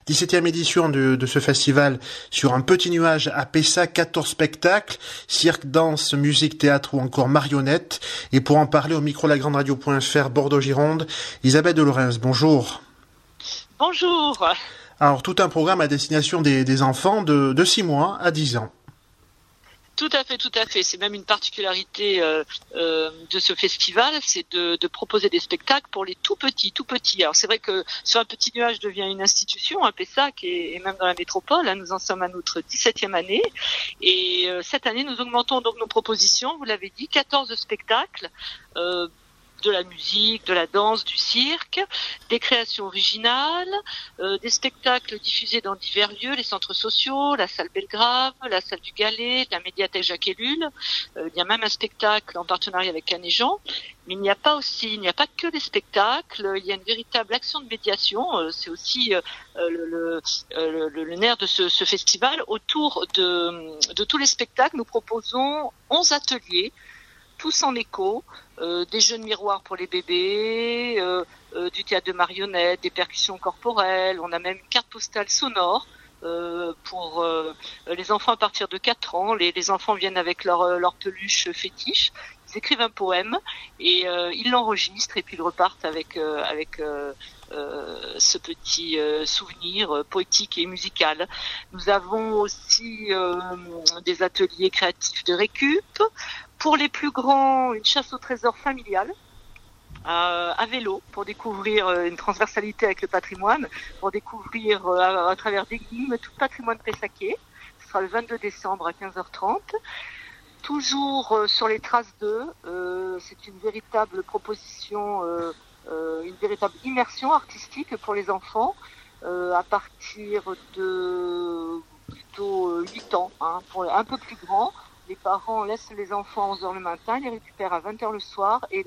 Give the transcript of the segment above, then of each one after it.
17e édition de ce festival sur un petit nuage à Pessac, 14 spectacles, cirque, danse, musique, théâtre ou encore marionnettes. Et pour en parler au micro lagrandradio.fr Bordeaux-Gironde, Isabelle de Lorens, bonjour. Bonjour. Alors, tout un programme à destination des enfants de 6 mois à 10 ans. Tout à fait. C'est même une particularité de ce festival, c'est de proposer des spectacles pour les tout petits. Alors c'est vrai que sur un petit nuage devient une institution, un Pessac, et même dans la métropole. Hein, nous en sommes à notre 17e année. Et cette année, nous augmentons donc nos propositions. Vous l'avez dit, 14 spectacles. De la musique, de la danse, du cirque, des créations originales, des spectacles diffusés dans divers lieux, les centres sociaux, la salle Belgrave, la salle du Galet, la médiathèque Jacques Ellul. Il y a même un spectacle en partenariat avec Canet-Jean. Mais il n'y a pas que des spectacles, il y a une véritable action de médiation. C'est aussi le nerf de ce festival. Autour de tous les spectacles, nous proposons 11 ateliers, tous en écho, des jeux de miroirs pour les bébés, du théâtre de marionnettes, des percussions corporelles. On a même une carte postale sonore pour les enfants à partir de 4 ans. Les enfants viennent avec leur peluche fétiche. Ils écrivent un poème et ils l'enregistrent et puis ils repartent avec ce petit souvenir poétique et musical. Nous avons aussi des ateliers créatifs de récup. Pour les plus grands, une chasse au trésor familiale à vélo pour découvrir une transversalité avec le patrimoine, pour découvrir à travers d'énigmes tout le patrimoine pessaquais. Ce sera le 22 décembre à 15h30. Toujours sur les traces d'eux, c'est une véritable proposition, une véritable immersion artistique pour les enfants à partir de plutôt 8 ans, hein, pour un peu plus grands. Les parents laissent les enfants à 11h le matin, les récupèrent à 20h le soir et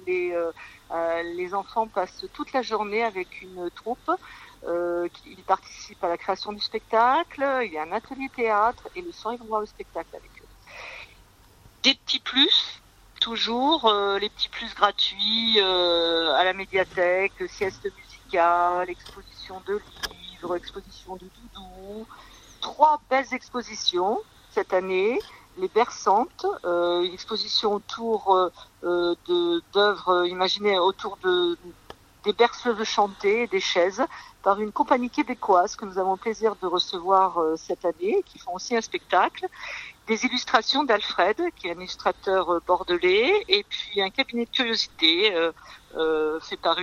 les enfants passent toute la journée avec une troupe. Ils participent à la création du spectacle, il y a un atelier théâtre et le soir ils vont voir le spectacle avec eux. Des petits plus, toujours, les petits plus gratuits à la médiathèque, sieste musicale, exposition de livres, exposition de doudous. 3 belles expositions cette année. Les Berçantes, une exposition autour d'œuvres imaginées autour des berceuses chantées et des chaises par une compagnie québécoise que nous avons le plaisir de recevoir cette année, qui font aussi un spectacle. Des illustrations d'Alfred, qui est un illustrateur bordelais, et puis un cabinet de curiosité fait par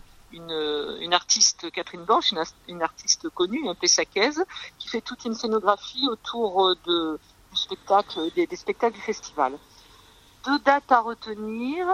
une artiste, Catherine Blanche, une artiste connue, un pessacaise, qui fait toute une scénographie autour du spectacle, des spectacles du festival. 2 dates à retenir.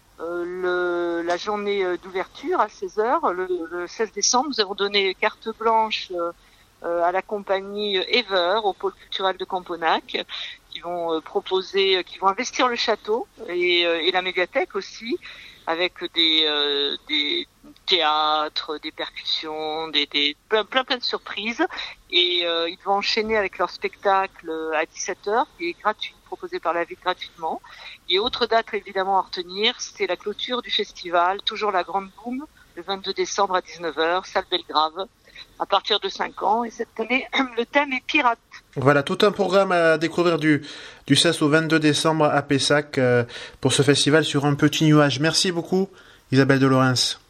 La journée d'ouverture à 16h, le 16 décembre, nous avons donné carte blanche à la compagnie Ever, au pôle culturel de Camponac, qui vont investir le château et la médiathèque aussi, avec des théâtres, des percussions, plein de surprises. Et ils vont enchaîner avec leur spectacle à 17h, qui est gratuit, proposé par la ville gratuitement. Et autre date évidemment à retenir, c'est la clôture du festival, toujours la Grande Boum, le 22 décembre à 19h, salle Belgrave, à partir de 5 ans. Et cette année, le thème est pirate. Voilà, tout un programme à découvrir du 16 au 22 décembre à Pessac pour ce festival sur un petit nuage. Merci beaucoup, Isabelle de Lorens.